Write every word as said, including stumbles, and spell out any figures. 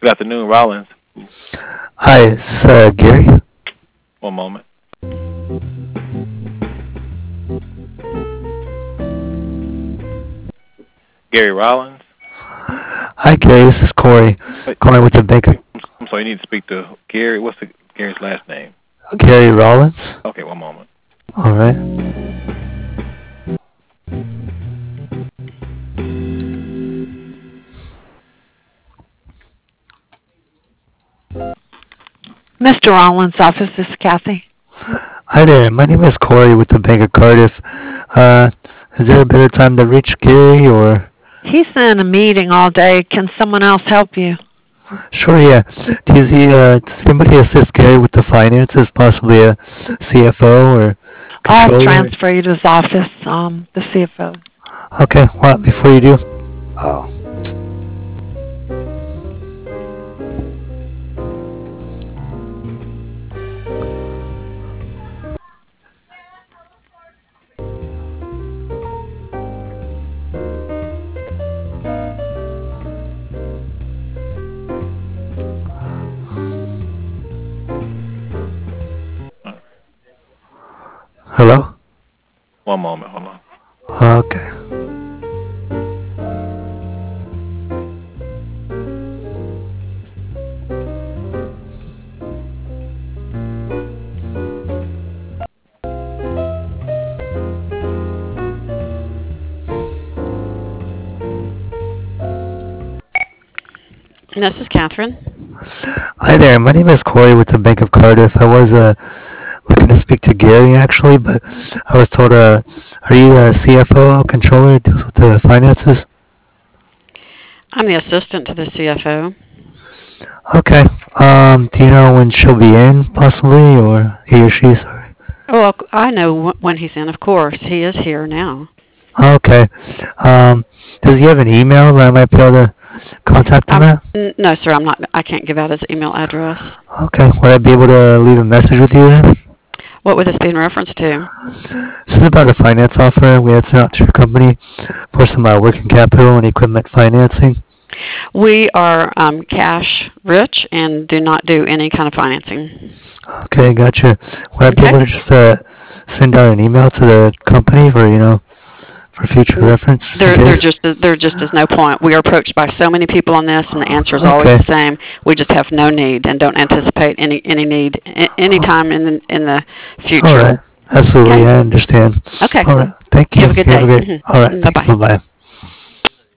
Good afternoon, Rollins. Hi, it's uh, Gary. One moment. Gary Rollins. Hi, Gary. This is Corey, Wait, calling with the bank. Of, I'm sorry, you need to speak to Gary. What's the, Gary's last name? Gary Rollins. Okay, one moment. All right. Mister Rollins' office, this is Kathy. Hi there. My name is Corey with the Bank of Cardiff. Uh, is there a better time to reach Gary or? He's in a meeting all day. Can someone else help you? Sure, yeah. Does he, uh, does anybody assist Gary with the finances, possibly a C F O or I'll controller? transfer you to his office, um, the C F O. Okay, what, before you do? Oh. Hello? One moment, hold on. Okay. This is Catherine. Hi there. My name is Corey with the Bank of Cardiff. I was uh, looking to speak to Gary actually, but I was told, uh, are you a C F O, controller, deals with the finances? I'm the assistant to the C F O. Okay. Um, do you know when she'll be in, possibly, or he or she? Sorry. Well, I know wh- when he's in, of course. He is here now. Okay. Um, does he have an email that I might be able to contact him Um, at? n- no, sir, I'm not. I can't give out his email address. Okay. Would I be able to leave a message with you then? What would this be in reference to? This is about a finance offer we had sent out to your company for some uh, working capital and equipment financing. We are um, cash rich and do not do any kind of financing. Okay, gotcha. Would I be Okay. able to just uh, send out an email to the company for, you know, for future N- reference, just in There, there case? just, there just is no point. We are approached by so many people on this, and the answer is always Okay. the same. We just have no need and don't anticipate any any need a- any time in the in the All future. right. Absolutely, Okay. I understand. Okay. All right. Thank You you. have a good You have a day. great. All right. Hmm. Bye Thank you. bye. Bye bye.